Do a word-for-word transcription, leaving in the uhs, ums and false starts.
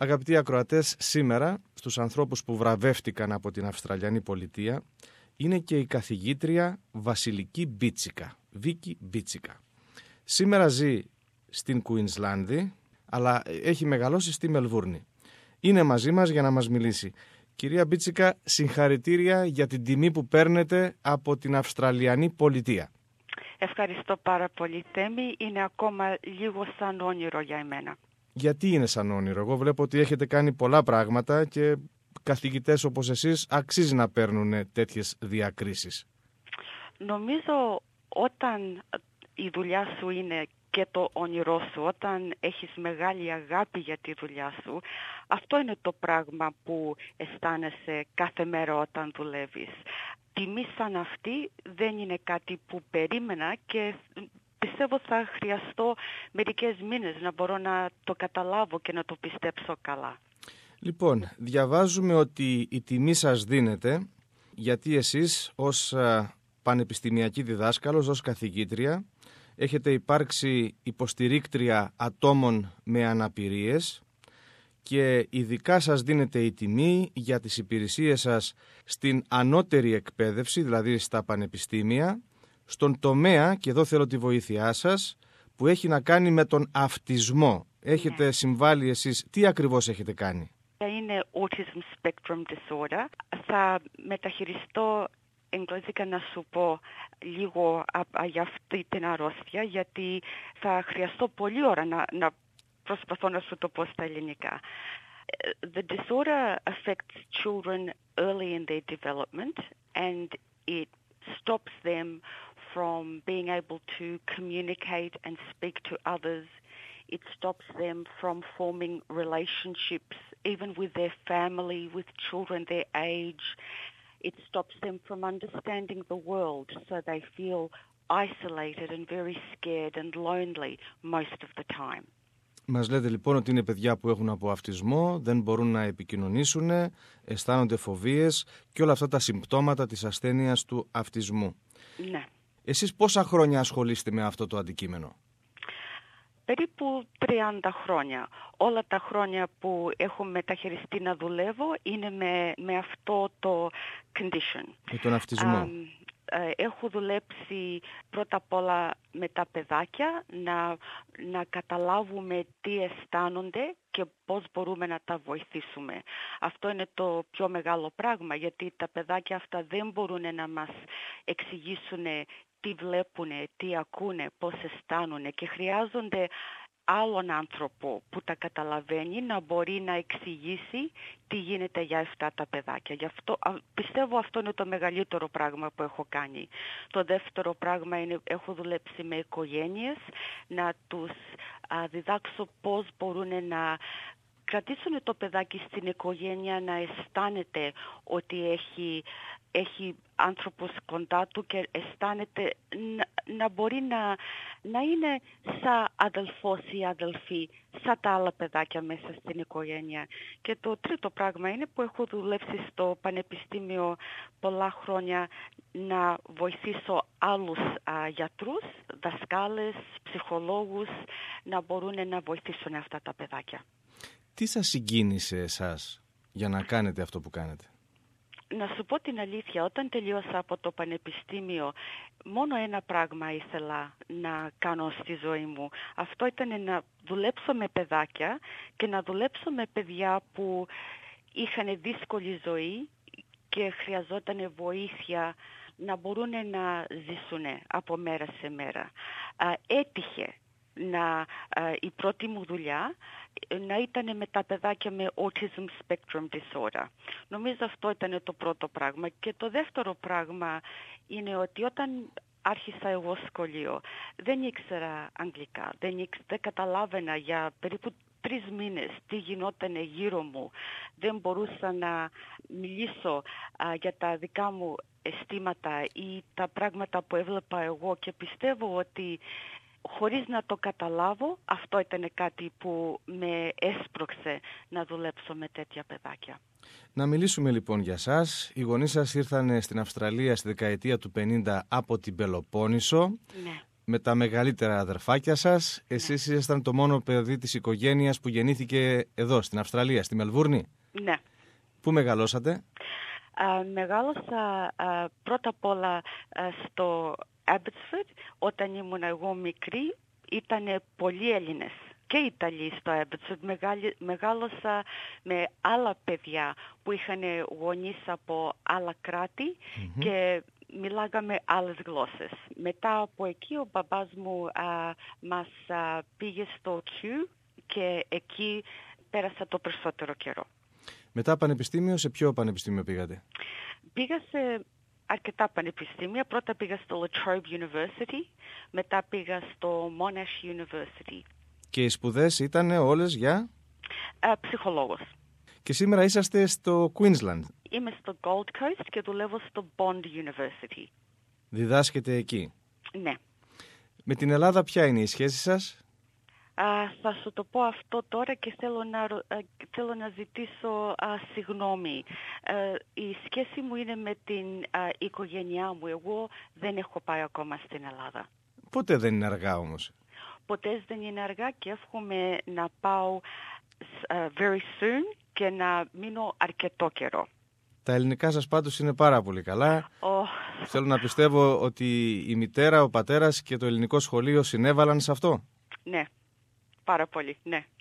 Αγαπητοί ακροατές, σήμερα στους ανθρώπους που βραβεύτηκαν από την Αυστραλιανή πολιτεία είναι και η καθηγήτρια Βασιλική Μπίτσικα, Βίκη Μπίτσικα. Σήμερα ζει στην Κουινσλάνδη, αλλά έχει μεγαλώσει στη Μελβούρνη. Είναι μαζί μας για να μας μιλήσει. Κυρία Μπίτσικα, συγχαρητήρια για την τιμή που παίρνετε από την Αυστραλιανή πολιτεία. Ευχαριστώ πάρα πολύ, Θέμη. Είναι ακόμα λίγο σαν όνειρο για εμένα. Γιατί είναι σαν όνειρο? Εγώ βλέπω ότι έχετε κάνει πολλά πράγματα και καθηγητές όπως εσείς αξίζει να παίρνουν τέτοιες διακρίσεις. Νομίζω όταν η δουλειά σου είναι και το όνειρό σου, όταν έχεις μεγάλη αγάπη για τη δουλειά σου, αυτό είναι το πράγμα που αισθάνεσαι κάθε μέρα όταν δουλεύεις. Τιμή σαν αυτή δεν είναι κάτι που περίμενα και πιστεύω θα χρειαστώ μερικές μήνες να μπορώ να το καταλάβω και να το πιστέψω καλά. Λοιπόν, διαβάζουμε ότι η τιμή σας δίνεται γιατί εσείς ως πανεπιστημιακή διδάσκαλος, ως καθηγήτρια, έχετε υπάρξει υποστηρίκτρια ατόμων με αναπηρίες και ειδικά σας δίνεται η τιμή για τις υπηρεσίες σας στην ανώτερη εκπαίδευση, δηλαδή στα πανεπιστήμια, στον τομέα, και εδώ θέλω τη βοήθειά σας, που έχει να κάνει με τον αυτισμό. Έχετε ναι. συμβάλει εσείς, τι ακριβώς έχετε κάνει? Είναι Autism Spectrum Disorder. Θα μεταχειριστώ εγγλέζικα να σου πω λίγο για αυτή την αρρώστια, γιατί θα χρειαστώ πολλή ώρα να, να προσπαθώ να σου το πω στα ελληνικά. The disorder affects children early in their development and it stops them from being able to communicate and speak to others. It stops them from forming relationships, even with their family, with children their age. It stops them from understanding the world, so they feel isolated and very scared and lonely most of the time. Μας λέτε λοιπόν ότι είναι παιδιά που έχουν από αυτισμό, δεν μπορούν να επικοινωνήσουν, αισθάνονται φοβίες και όλα αυτά τα συμπτώματα της ασθένειας του αυτισμού. Ναι. Εσείς πόσα χρόνια ασχολείστε με αυτό το αντικείμενο? Περίπου τριάντα χρόνια. Όλα τα χρόνια που έχω μεταχειριστεί να δουλεύω είναι με, με αυτό το condition. Με τον αυτισμό. Um, Έχω δουλέψει πρώτα απ' όλα με τα παιδάκια, να, να καταλάβουμε τι αισθάνονται και πώς μπορούμε να τα βοηθήσουμε. Αυτό είναι το πιο μεγάλο πράγμα, γιατί τα παιδάκια αυτά δεν μπορούν να μας εξηγήσουν τι βλέπουνε, τι ακούνε, πώς αισθάνονται και χρειάζονται άλλον άνθρωπο που τα καταλαβαίνει να μπορεί να εξηγήσει τι γίνεται για αυτά τα παιδάκια. Γι' αυτό, πιστεύω αυτό είναι το μεγαλύτερο πράγμα που έχω κάνει. Το δεύτερο πράγμα είναι έχω δουλέψει με οικογένειες, να τους α, διδάξω πώς μπορούν να κρατήσουν το παιδάκι στην οικογένεια, να αισθάνεται ότι έχει, έχει άνθρωπος κοντά του και αισθάνεται να, να μπορεί να, να είναι σαν αδελφός ή αδελφή, σαν τα άλλα παιδάκια μέσα στην οικογένεια. Και το τρίτο πράγμα είναι που έχω δουλέψει στο πανεπιστήμιο πολλά χρόνια να βοηθήσω άλλους α, γιατρούς, δασκάλες, ψυχολόγους να μπορούν να βοηθήσουν αυτά τα παιδάκια. Τι σας συγκίνησε εσάς για να κάνετε αυτό που κάνετε? Να σου πω την αλήθεια, όταν τελείωσα από το πανεπιστήμιο, μόνο ένα πράγμα ήθελα να κάνω στη ζωή μου. Αυτό ήταν να δουλέψω με παιδάκια και να δουλέψω με παιδιά που είχαν δύσκολη ζωή και χρειαζόταν βοήθεια να μπορούν να ζήσουν από μέρα σε μέρα. Έτυχε να η πρώτη μου δουλειά να ήταν με τα παιδάκια με Autism Spectrum Disorder. Νομίζω αυτό ήταν το πρώτο πράγμα. Και το δεύτερο πράγμα είναι ότι όταν άρχισα εγώ σχολείο δεν ήξερα αγγλικά, δεν, ήξερα, δεν καταλάβαινα για περίπου τρεις μήνες τι γινόταν γύρω μου. Δεν μπορούσα να μιλήσω α, για τα δικά μου αισθήματα ή τα πράγματα που έβλεπα εγώ και πιστεύω ότι χωρίς να το καταλάβω, αυτό ήταν κάτι που με έσπρωξε να δουλέψω με τέτοια παιδάκια. Να μιλήσουμε λοιπόν για σας. Οι γονείς σας ήρθαν στην Αυστραλία στη δεκαετία του πενήντα από την Πελοπόννησο. Ναι. με τα μεγαλύτερα αδερφάκια σας. Εσείς ήσασταν το μόνο παιδί της οικογένειας που γεννήθηκε εδώ, στην Αυστραλία, στη Μελβούρνη. Ναι. Πού μεγαλώσατε? Α, μεγάλωσα α, πρώτα απ' όλα α, στο Abbotsford. Όταν ήμουν εγώ μικρή, ήταν πολλοί Έλληνες και Ιταλοί στο Abbotsford. Μεγάλη, μεγάλωσα με άλλα παιδιά που είχαν γονείς από άλλα κράτη mm-hmm. και μιλάγαμε άλλες γλώσσες. Μετά από εκεί ο μπαμπάς μου α, μας α, πήγε στο Κιου και εκεί πέρασα το περισσότερο καιρό. Μετά πανεπιστήμιο, σε ποιο πανεπιστήμιο πήγατε? Πήγα σε αρκετά πανεπιστήμια. Πρώτα πήγα στο La Trobe University, μετά πήγα στο Monash University. Και οι σπουδές ήταν όλες για? Uh, ψυχολόγος. Και σήμερα είσαστε στο Queensland. Είμαι στο Gold Coast και δουλεύω στο Bond University. Διδάσκετε εκεί? Ναι. Με την Ελλάδα ποια είναι η σχέση σας? Uh, θα σου το πω αυτό τώρα και θέλω να, uh, θέλω να ζητήσω uh, συγγνώμη. Uh, η σχέση μου είναι με την uh, οικογένειά μου. Εγώ δεν έχω πάει ακόμα στην Ελλάδα. Ποτέ δεν είναι αργά όμως. Ποτέ δεν είναι αργά και εύχομαι να πάω uh, very soon και να μείνω αρκετό καιρό. Τα ελληνικά σας πάντως είναι πάρα πολύ καλά. Oh. Θέλω να πιστεύω ότι η μητέρα, ο πατέρας και το ελληνικό σχολείο συνέβαλαν σε αυτό. Ναι, πάρα πολύ, ναι.